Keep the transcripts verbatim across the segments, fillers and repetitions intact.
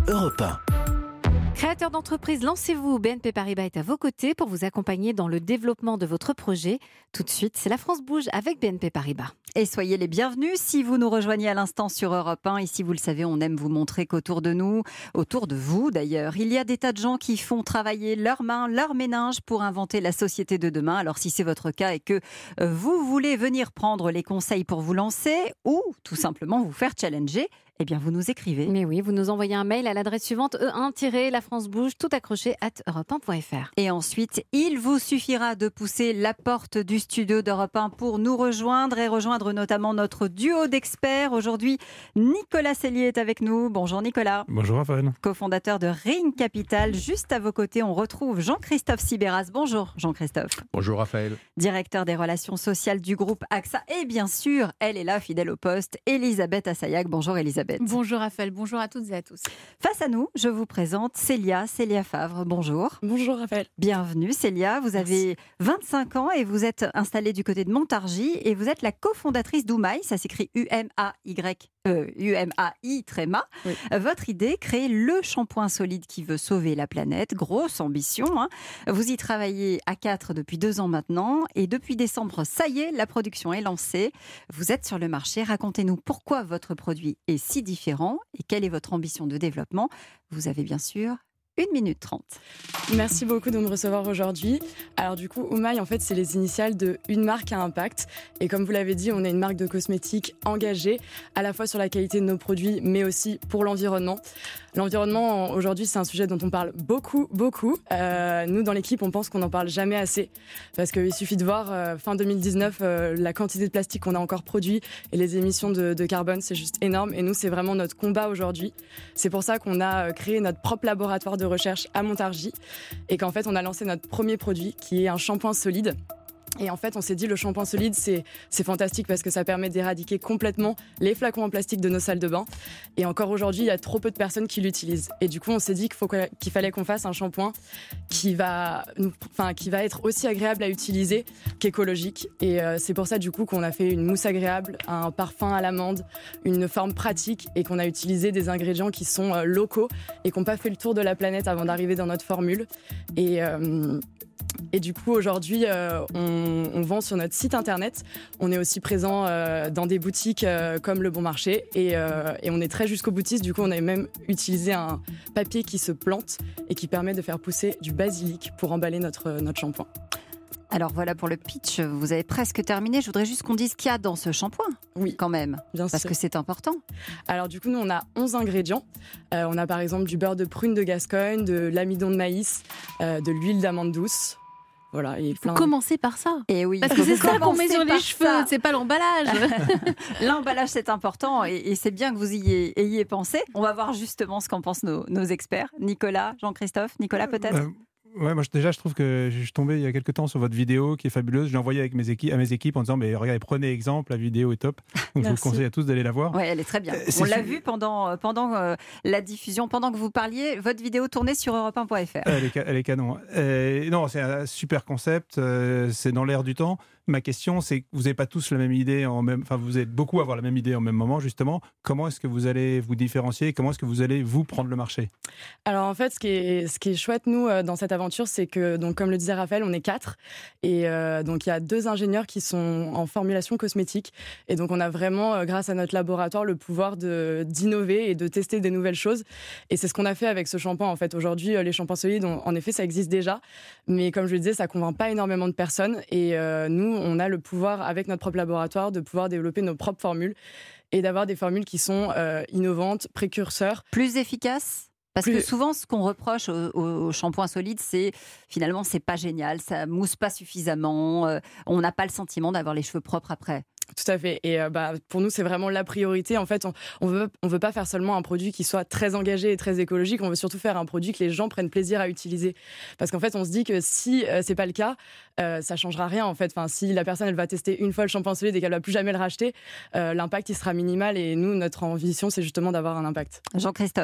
Europe un. Créateur d'entreprise, lancez-vous. B N P Paribas est à vos côtés pour vous accompagner dans le développement de votre projet. Tout de suite, c'est La France bouge avec B N P Paribas. Et soyez les bienvenus si vous nous rejoignez à l'instant sur Europe un. Ici, vous le savez, on aime vous montrer qu'autour de nous, autour de vous d'ailleurs, il y a des tas de gens qui font travailler leurs mains, leurs méninges pour inventer la société de demain. Alors si c'est votre cas et que vous voulez venir prendre les conseils pour vous lancer ou tout simplement vous faire challenger, eh bien, vous nous écrivez. Mais oui, vous nous envoyez un mail à l'adresse suivante e un la france bouge, tout accroché, arobase europe un point f r. Et ensuite, il vous suffira de pousser la porte du studio d'Europe un pour nous rejoindre et rejoindre notamment notre duo d'experts. Aujourd'hui, Nicolas Sellier est avec nous. Bonjour Nicolas. Bonjour Raphaël. Cofondateur de Ring Capital. Juste à vos côtés, on retrouve Jean-Christophe Sibéras. Bonjour Jean-Christophe. Bonjour Raphaël. Directeur des relations sociales du groupe AXA. Et bien sûr, elle est là, fidèle au poste, Elisabeth Assayag. Bonjour Elisabeth. Bonjour Raphaël, bonjour à toutes et à tous. Face à nous, je vous présente Célia, Célia Favre. Bonjour. Bonjour Raphaël. Bienvenue Célia, vous avez vingt-cinq ans et vous êtes installée du côté de Montargis et vous êtes la cofondatrice d'Oumaï, ça s'écrit U M A Y, euh, U M A I tréma. Oui. Votre idée, créer le shampoing solide qui veut sauver la planète, grosse ambition. Hein. Vous y travaillez à quatre depuis deux ans maintenant et depuis décembre, ça y est, la production est lancée. Vous êtes sur le marché, racontez-nous pourquoi votre produit est si différent et quelle est votre ambition de développement. Vous avez bien sûr une minute trente. Merci beaucoup de me recevoir aujourd'hui. Alors du coup, Oumaï, en fait, c'est les initiales de Une marque à impact. Et comme vous l'avez dit, on est une marque de cosmétiques engagée, à la fois sur la qualité de nos produits, mais aussi pour l'environnement. L'environnement, aujourd'hui, c'est un sujet dont on parle beaucoup, beaucoup. Euh, nous, dans l'équipe, on pense qu'on n'en parle jamais assez. Parce qu'il suffit de voir, euh, fin deux mille dix-neuf, euh, la quantité de plastique qu'on a encore produit et les émissions de, de carbone, c'est juste énorme. Et nous, c'est vraiment notre combat aujourd'hui. C'est pour ça qu'on a créé notre propre laboratoire de recherche à Montargis et qu'en fait, on a lancé notre premier produit qui est un shampoing solide. Et en fait, on s'est dit, le shampoing solide, c'est, c'est fantastique parce que ça permet d'éradiquer complètement les flacons en plastique de nos salles de bain. Et encore aujourd'hui, il y a trop peu de personnes qui l'utilisent. Et du coup, on s'est dit qu'il, faut, qu'il fallait qu'on fasse un shampoing qui va, enfin, qui va être aussi agréable à utiliser qu'écologique. Et euh, c'est pour ça, du coup, qu'on a fait une mousse agréable, un parfum à l'amande, une forme pratique et qu'on a utilisé des ingrédients qui sont euh, locaux et qui n'ont pas fait le tour de la planète avant d'arriver dans notre formule. Et... Euh, Et du coup, aujourd'hui, euh, on, on vend sur notre site internet. On est aussi présent euh, dans des boutiques euh, comme Le Bon Marché. Et, euh, et on est très jusqu'au boutiste. Du coup, on a même utilisé un papier qui se plante et qui permet de faire pousser du basilic pour emballer notre, notre shampoing. Alors voilà pour le pitch, vous avez presque terminé. Je voudrais juste qu'on dise ce qu'il y a dans ce shampoing. Oui, quand même, bien parce sûr. que c'est important. Alors du coup, nous, on a onze ingrédients. Euh, on a par exemple du beurre de prune de Gascogne, de l'amidon de maïs, euh, de l'huile d'amande douce. Voilà, et plein... Vous commencez par ça. Et oui, parce que c'est ça qu'on met sur les cheveux, ça. C'est pas l'emballage. L'emballage, c'est important et, et c'est bien que vous y ayez, ayez pensé. On va voir justement ce qu'en pensent nos, nos experts. Nicolas, Jean-Christophe, Nicolas peut-être euh... Ouais, moi déjà je trouve que je suis tombé il y a quelques temps sur votre vidéo qui est fabuleuse. Je l'ai envoyée avec mes équipes, à mes équipes en disant mais regardez, prenez exemple, la vidéo est top. Donc je vous conseille à tous d'aller la voir. Ouais, elle est très bien. Euh, On l'a vu pendant, pendant euh, la diffusion, pendant que vous parliez, votre vidéo tournée sur europe un point f r. Elle est, elle est canon. Euh, non, c'est un super concept, euh, c'est dans l'air du temps. Ma question, c'est que vous n'avez pas tous la même idée, en même, enfin vous êtes beaucoup à avoir la même idée en même moment, justement. Comment est-ce que vous allez vous différencier? Comment est-ce que vous allez vous prendre le marché? Alors en fait, ce qui est, ce qui est chouette, nous, dans cette aventure, c'est que, donc, comme le disait Raphaël, on est quatre. Et euh, donc il y a deux ingénieurs qui sont en formulation cosmétique. Et donc on a vraiment, grâce à notre laboratoire, le pouvoir de, d'innover et de tester des nouvelles choses. Et c'est ce qu'on a fait avec ce shampoing. En fait, aujourd'hui, les shampoings solides, on, en effet, ça existe déjà. Mais comme je le disais, ça ne convainc pas énormément de personnes. Et euh, nous, on a le pouvoir, avec notre propre laboratoire, de pouvoir développer nos propres formules et d'avoir des formules qui sont euh, innovantes, précurseurs. Plus efficaces? Parce Plus... que souvent, ce qu'on reproche au, au shampoing solide, c'est finalement, c'est pas génial, ça mousse pas suffisamment, euh, on n'a pas le sentiment d'avoir les cheveux propres après. Tout à fait. Et euh, bah, pour nous, c'est vraiment la priorité. En fait, on, on veut, on veut pas faire seulement un produit qui soit très engagé et très écologique. On veut surtout faire un produit que les gens prennent plaisir à utiliser. Parce qu'en fait, on se dit que si euh, c'est pas le cas, euh, ça changera rien. En fait, enfin, si la personne elle va tester une fois le shampoing solide et qu'elle va plus jamais le racheter, euh, l'impact il sera minimal. Et nous, notre ambition, c'est justement d'avoir un impact. Jean-Christophe.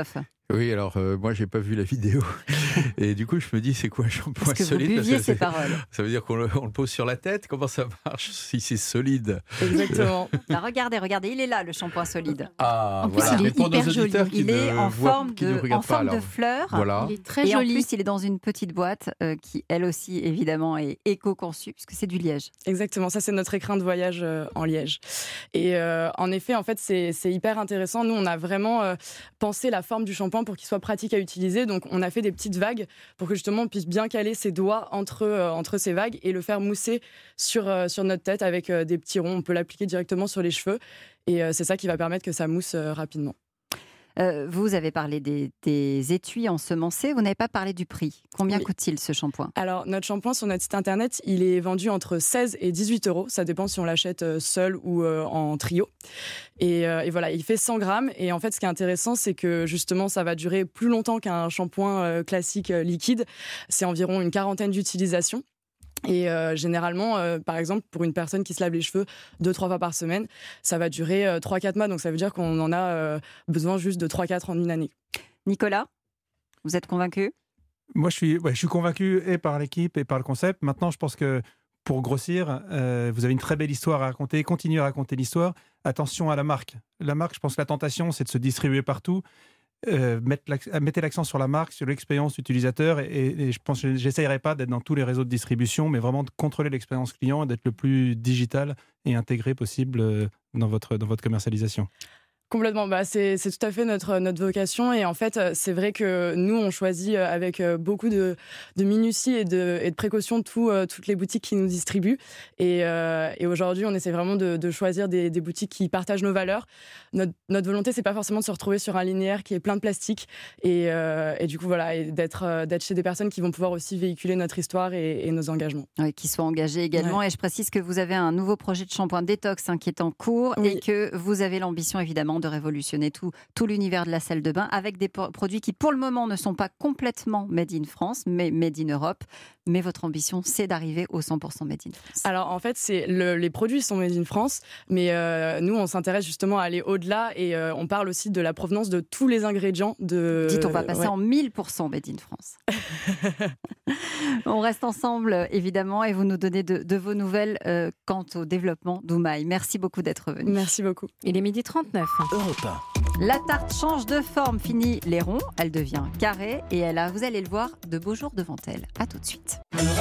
Oui, alors euh, moi j'ai pas vu la vidéo et du coup je me dis c'est quoi un shampoing Est-ce que solide? vous buviez Parce que ces c'est- paroles? Ça veut dire qu'on le, on le pose sur la tête? Comment ça marche si c'est solide? Exactement. Là, regardez, regardez, il est là le shampoing solide. Ah En plus, il est Mais pour nos hyper joli. auditeurs qui Il est ne en voient- forme qui ne de, regardent en forme pas, de alors, fleur. Voilà. Il est très Et en joli. plus, il est dans une petite boîte euh, qui, elle aussi, évidemment, est éco-conçue, puisque c'est du liège. Exactement, ça c'est notre écrin de voyage euh, en liège. Et euh, en effet, en fait, c'est c'est hyper intéressant. Nous, on a vraiment euh, pensé la forme du shampoing pour qu'il soit pratique à utiliser. Donc, on a fait des petites vagues pour que justement on puisse bien caler ses doigts entre, euh, entre ces vagues et le faire mousser sur, euh, sur notre tête avec euh, des petits ronds. On peut l'appliquer directement sur les cheveux et euh, c'est ça qui va permettre que ça mousse euh, rapidement. Euh, vous avez parlé des, des étuis ensemencés, vous n'avez pas parlé du prix. Combien Oui. coûte-t-il ce shampoing? Alors, notre shampoing sur notre site internet, il est vendu entre seize et dix-huit euros. Ça dépend si on l'achète euh, seul ou euh, en trio. Et, euh, et voilà, il fait cent grammes. Et en fait, ce qui est intéressant, c'est que justement, ça va durer plus longtemps qu'un shampoing euh, classique euh, liquide. C'est environ une quarantaine d'utilisations. Et euh, généralement, euh, par exemple, pour une personne qui se lave les cheveux deux, trois fois par semaine, ça va durer euh, trois, quatre mois. Donc ça veut dire qu'on en a euh, besoin juste de trois, quatre en une année. Nicolas, vous êtes convaincu? Moi, je suis, ouais, je suis convaincu et par l'équipe et par le concept. Maintenant, je pense que pour grossir, euh, vous avez une très belle histoire à raconter. Continuez à raconter l'histoire. Attention à la marque. La marque, je pense que la tentation, c'est de se distribuer partout. Euh, mettre l'ac- mettez l'accent sur la marque, sur l'expérience utilisateur. Et, et je pense que j'essayerai pas d'être dans tous les réseaux de distribution, mais vraiment de contrôler l'expérience client et d'être le plus digital et intégré possible euh, dans votre, dans votre commercialisation. Complètement, bah c'est c'est tout à fait notre notre vocation et en fait c'est vrai que nous on choisit avec beaucoup de de minutie et de et de précaution tout, euh, toutes les boutiques qui nous distribuent et euh, et aujourd'hui on essaie vraiment de de choisir des des boutiques qui partagent nos valeurs. Notre notre volonté c'est pas forcément de se retrouver sur un linéaire qui est plein de plastique et euh, et du coup voilà et d'être d'être chez des personnes qui vont pouvoir aussi véhiculer notre histoire et, et nos engagements. Oui, qui soient engagés également. Ouais. Et je précise que vous avez un nouveau projet de shampoing détox hein, qui est en cours Oui. et que vous avez l'ambition évidemment de révolutionner tout, tout l'univers de la salle de bain avec des po- produits qui pour le moment ne sont pas complètement made in France, mais made in Europe. Mais votre ambition, c'est d'arriver au cent pour cent made in France. Alors en fait, c'est le, les produits sont made in France, mais euh, nous on s'intéresse justement à aller au-delà et euh, on parle aussi de la provenance de tous les ingrédients de. Dites, on va passer ouais. en mille pour cent made in France. On reste ensemble évidemment et vous nous donnez de, de vos nouvelles euh, quant au développement d'Oumaï. Merci beaucoup d'être venu. Merci beaucoup. Il est midi trente-neuf. Europe un. La tarte change de forme, fini les ronds, elle devient carrée et elle a, vous allez le voir, de beaux jours devant elle. À tout de suite.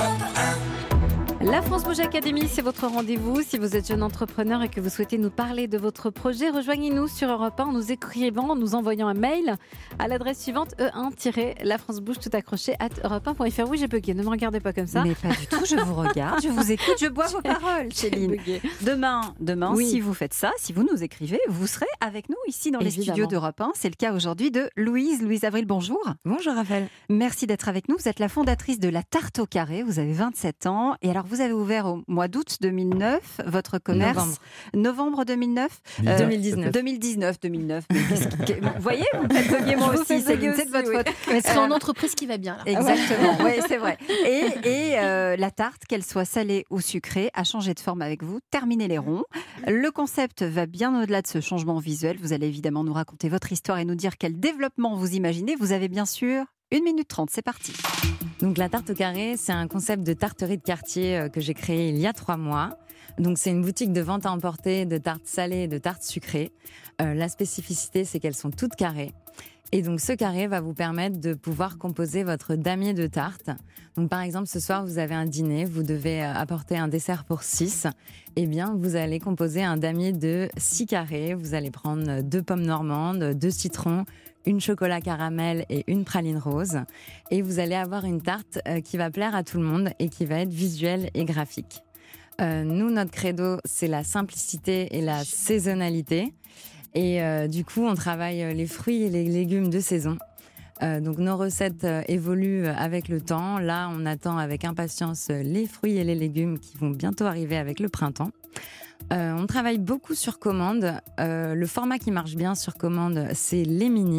La France Bouge Academy, c'est votre rendez-vous. Si vous êtes jeune entrepreneur et que vous souhaitez nous parler de votre projet, rejoignez-nous sur Europe un en nous écrivant, en nous envoyant un mail à l'adresse suivante e un la france bouge tout accroché at europe un point f r. Oui, j'ai bugué, ne me regardez pas comme ça. Mais pas du tout, je vous regarde, je vous écoute, je bois vos paroles, Céline. Bugué. Demain, demain Oui. si vous faites ça, si vous nous écrivez, vous serez avec nous ici dans les Évidemment. studios d'Europe un. C'est le cas aujourd'hui de Louise. Louise Avril, bonjour. Bonjour Raphaël. Merci d'être avec nous. Vous êtes la fondatrice de La Tarte au Carré. Vous avez vingt-sept ans. Et alors, vous avez ouvert au mois d'août deux mille neuf votre commerce. Novembre. Novembre deux mille neuf Euh, deux mille dix-neuf. deux mille dix-neuf, deux mille neuf. Mais qu'est-ce que- Vous voyez, vous me faites bugger moi Je vous aussi. fais C'est bugger c'est de votre aussi, faute. oui. Mais c'est Euh, une entreprise qui va bien là. Exactement, oui, c'est vrai. Et, et euh, la tarte, qu'elle soit salée ou sucrée, a changé de forme avec vous. Terminez les ronds. Le concept va bien au-delà de ce changement visuel. Vous allez évidemment nous raconter votre histoire et nous dire quel développement vous imaginez. Vous avez bien sûr une minute trente, c'est parti. Donc la tarte au carré, c'est un concept de tarterie de quartier euh, que j'ai créé il y a trois mois. Donc c'est une boutique de vente à emporter de tartes salées et de tartes sucrées. Euh, la spécificité, c'est qu'elles sont toutes carrées. Et donc ce carré va vous permettre de pouvoir composer votre damier de tarte. Donc par exemple, ce soir, vous avez un dîner, vous devez euh, apporter un dessert pour six. Eh bien, vous allez composer un damier de six carrés. Vous allez prendre deux pommes normandes, deux citrons, une chocolat caramel et une praline rose. Et vous allez avoir une tarte euh, qui va plaire à tout le monde et qui va être visuelle et graphique. Euh, nous, notre credo, c'est la simplicité et la saisonnalité. Et euh, du coup, on travaille les fruits et les légumes de saison. Euh, donc nos recettes euh, évoluent avec le temps. Là, on attend avec impatience les fruits et les légumes qui vont bientôt arriver avec le printemps. Euh, on travaille beaucoup sur commande. Euh, le format qui marche bien sur commande, c'est les mini,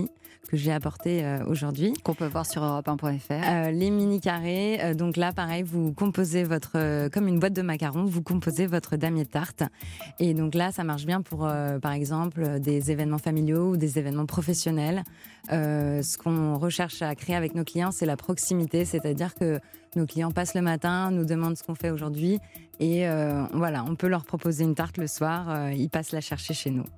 que j'ai apporté euh, aujourd'hui. Qu'on peut voir sur europe un point f r. Euh, les mini carrés, euh, donc là pareil, vous composez votre, euh, comme une boîte de macarons, vous composez votre damier de tarte. Et donc là, ça marche bien pour, euh, par exemple, des événements familiaux ou des événements professionnels. Euh, ce qu'on recherche à créer avec nos clients, c'est la proximité, c'est-à-dire que nos clients passent le matin, nous demandent ce qu'on fait aujourd'hui, et euh, voilà, on peut leur proposer une tarte le soir, euh, ils passent la chercher chez nous.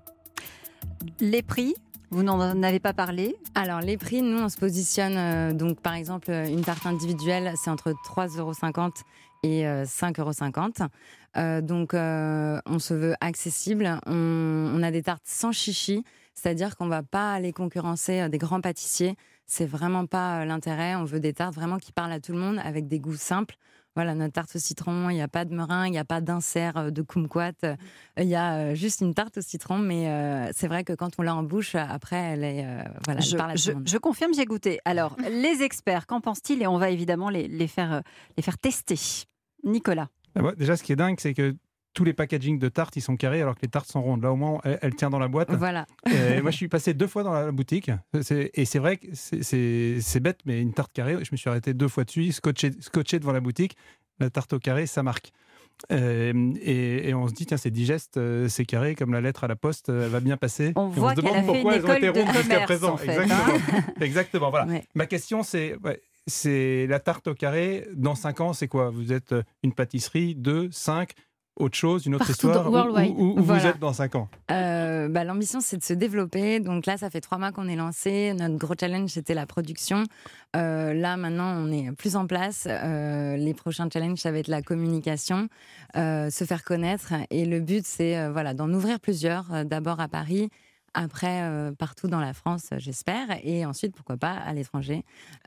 Les prix, vous n'en avez pas parlé. Alors les prix, nous on se positionne, euh, donc par exemple une tarte individuelle, c'est entre trois euros cinquante et euh, cinq euros cinquante. Euh, donc euh, on se veut accessible, on, on a des tartes sans chichi, c'est-à-dire qu'on ne va pas aller concurrencer euh, des grands pâtissiers, c'est vraiment pas euh, l'intérêt, on veut des tartes vraiment qui parlent à tout le monde avec des goûts simples. Voilà, notre tarte au citron, il n'y a pas de meringue, il n'y a pas d'insert de kumquat, il y a juste une tarte au citron, mais euh, c'est vrai que quand on l'a en bouche, après, elle, est, euh, voilà, je, elle parle à tout je, le monde. Je confirme, j'ai goûté. Alors, les experts, qu'en pensent-ils? Et on va évidemment les, les, faire, les faire tester. Nicolas. Déjà, ce qui est dingue, c'est que tous les packagings de tartes, ils sont carrés alors que les tartes sont rondes. Là, au moins, elle, elle tient dans la boîte. Voilà. Et moi, je suis passé deux fois dans la boutique. C'est, et c'est vrai que c'est, c'est, c'est bête, mais une tarte carrée, je me suis arrêté deux fois dessus, scotché, scotché devant la boutique. La tarte au carré, ça marque. Euh, et, et on se dit, tiens, c'est digeste, euh, c'est carré, comme la lettre à la poste, elle va bien passer. On et voit on se qu'elle demande a fait pourquoi une elles ont été école de rondes jusqu'à commerce, présent. en fait, Exactement. hein. Exactement. Voilà. Ouais. Ma question, c'est, ouais, c'est la tarte au carré, dans cinq ans, c'est quoi? Vous êtes une pâtisserie, deux, cinq, autre chose, une autre Partout histoire, dans- où, worldwide. où- où Voilà. vous êtes dans cinq ans? Euh, bah, l'ambition, c'est de se développer. Donc là, ça fait trois mois qu'on est lancé. Notre gros challenge, c'était la production. Euh, là, maintenant, on est plus en place. Euh, les prochains challenges, ça va être la communication, euh, se faire connaître. Et le but, c'est euh, voilà, d'en ouvrir plusieurs. Euh, d'abord à Paris, après euh, partout dans la France, j'espère. Et ensuite, pourquoi pas, à l'étranger.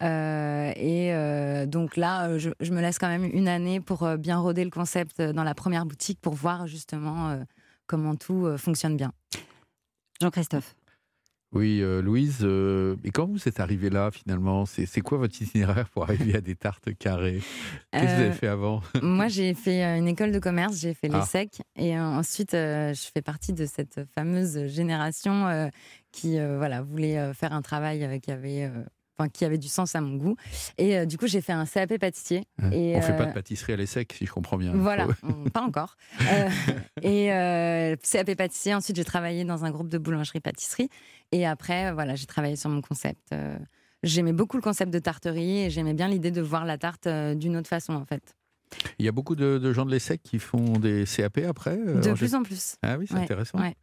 Euh, et euh, donc là, euh, je, je me laisse quand même une année pour euh, bien roder le concept dans la première boutique pour voir justement euh, comment tout euh, fonctionne bien. Jean-Christophe. Oui, euh, Louise, euh, et quand vous êtes arrivée là, finalement, c'est, c'est quoi votre itinéraire pour arriver à des tartes carrées? Qu'est-ce que vous Euh, avez fait avant? Moi, j'ai fait euh, une école de commerce, j'ai fait Ah. l'ESSEC, et euh, ensuite, euh, je fais partie de cette fameuse génération euh, qui euh, voilà, voulait euh, faire un travail euh, qui avait... euh, Enfin, qui avait du sens à mon goût. Et euh, du coup, j'ai fait un C A P pâtissier. Et, On ne fait euh, pas de pâtisserie à l'ESSEC, si je comprends bien. Voilà, Faut- on- pas encore. Euh, et euh, C A P pâtissier, ensuite j'ai travaillé dans un groupe de boulangerie-pâtisserie. Et après, euh, voilà, j'ai travaillé sur mon concept. Euh, j'aimais beaucoup le concept de tarterie et j'aimais bien l'idée de voir la tarte euh, d'une autre façon, en fait. Il y a beaucoup de, de gens de l'ESSEC qui font des C A P après euh, De en plus gé- en plus. Ah oui, c'est Ouais, intéressant. ouais.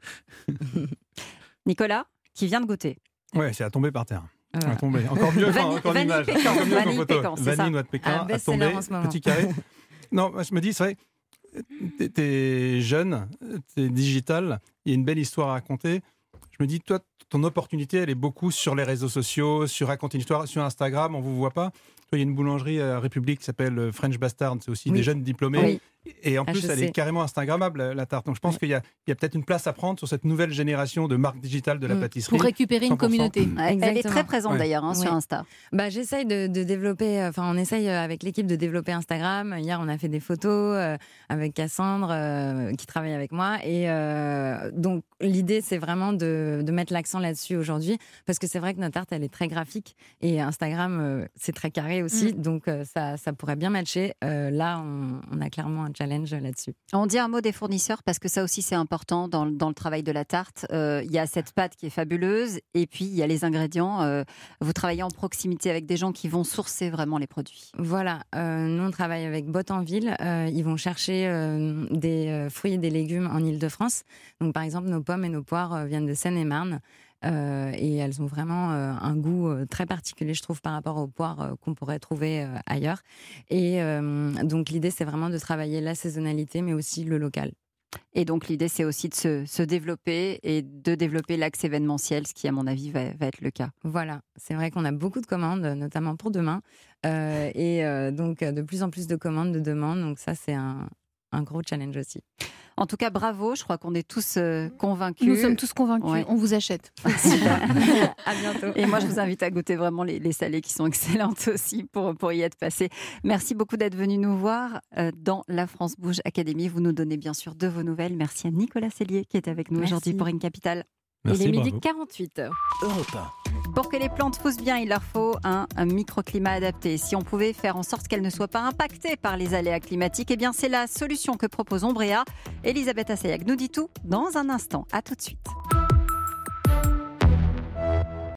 Nicolas, qui vient de goûter. Ouais, c'est à tomber par terre. Voilà. À tomber. Encore mieux, Vanille- encore vanille l'image. pécan, Encore mieux qu'en vanille photo. pécan, c'est ça. Vanille, noix de Pékin, Un à best-seller tomber, en ce moment. petit carré. Non, moi, je me dis, c'est vrai, t'es- t'es jeune, t'es digital, il y a une belle histoire à raconter. Je me dis, toi, ton opportunité, elle est beaucoup sur les réseaux sociaux, sur raconter une histoire, sur Instagram, on vous voit pas. Toi, il y a une boulangerie à République qui s'appelle French Bastard, c'est aussi Oui. des jeunes diplômés. Oui. Et en Ah, plus, je elle sais. est carrément Instagrammable, la tarte. Donc je pense Ouais. qu'il y a, il y a peut-être une place à prendre sur cette nouvelle génération de marques digitales de la Mm. pâtisserie. Pour récupérer cent une pour cent. communauté. Elle est Exactement. très présente Ouais. d'ailleurs hein, sur Ouais. Insta. Bah, j'essaye de, de développer, enfin, on essaye euh, avec l'équipe de développer Instagram. Hier, on a fait des photos euh, avec Cassandre euh, qui travaille avec moi. Et euh, donc, l'idée, c'est vraiment de, de mettre l'accent là-dessus aujourd'hui. Parce que c'est vrai que notre tarte, elle est très graphique. Et Instagram, euh, c'est très carré aussi. Donc, euh, ça, ça pourrait bien matcher. Euh, là, on, on a clairement un challenge là-dessus. On dit un mot des fournisseurs parce que ça aussi c'est important dans, le- dans le travail de la tarte. Euh, Il y a cette pâte qui est fabuleuse et puis il y a les ingrédients. Euh, vous travaillez en proximité avec des gens qui vont sourcer vraiment les produits. Voilà, euh, nous on travaille avec Bottenville. Euh, ils vont chercher euh, des euh, fruits et des légumes en Île-de-France. Donc par exemple, nos pommes et nos poires euh, viennent de Seine-et-Marne. Euh, et elles ont vraiment euh, un goût euh, très particulier, je trouve, par rapport aux poires euh, qu'on pourrait trouver euh, ailleurs. Et euh, donc l'idée, c'est vraiment de travailler la saisonnalité, mais aussi le local. Et donc l'idée c'est aussi de se, se développer et de développer l'axe événementiel, ce qui à mon avis va, va être le cas. Voilà, c'est vrai qu'on a beaucoup de commandes, notamment pour demain. Euh, et euh, donc de plus en plus de commandes, de demandes. Donc ça, c'est un, un gros challenge aussi. En tout cas, bravo, je crois qu'on est tous euh, convaincus. Nous sommes tous convaincus. Ouais. On vous achète. À bientôt. Et moi, je vous invite à goûter vraiment les, les salés qui sont excellentes aussi pour, pour y être passé. Merci beaucoup d'être venu nous voir euh, dans la France Bouge Academy. Vous nous donnez bien sûr de vos nouvelles. Merci à Nicolas Sellier qui est avec nous Merci. aujourd'hui pour Une Capitale. Il Merci, est midi bravo. quarante-huit. Europe un. Pour que les plantes poussent bien, il leur faut un, un microclimat adapté. Si on pouvait faire en sorte qu'elles ne soient pas impactées par les aléas climatiques, eh bien c'est la solution que propose Ombrea. Elisabeth Assayag nous dit tout dans un instant. À tout de suite.